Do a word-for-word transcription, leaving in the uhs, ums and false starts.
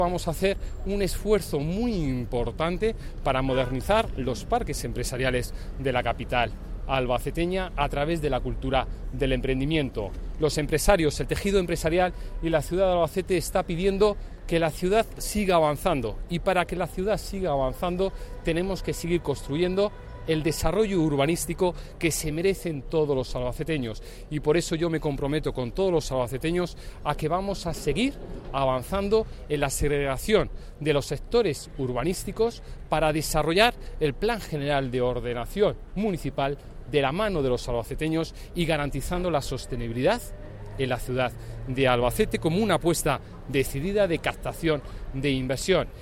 Vamos a hacer un esfuerzo muy importante para modernizar los parques empresariales de la capital albaceteña a través de la cultura del emprendimiento. Los empresarios, el tejido empresarial y la ciudad de Albacete está pidiendo que la ciudad siga avanzando, y para que la ciudad siga avanzando tenemos que seguir construyendo el desarrollo urbanístico que se merecen todos los albaceteños, y por eso yo me comprometo con todos los albaceteños a que vamos a seguir avanzando en la segregación de los sectores urbanísticos para desarrollar el Plan General de Ordenación Municipal de la mano de los albaceteños y garantizando la sostenibilidad en la ciudad de Albacete como una apuesta decidida de captación de inversión.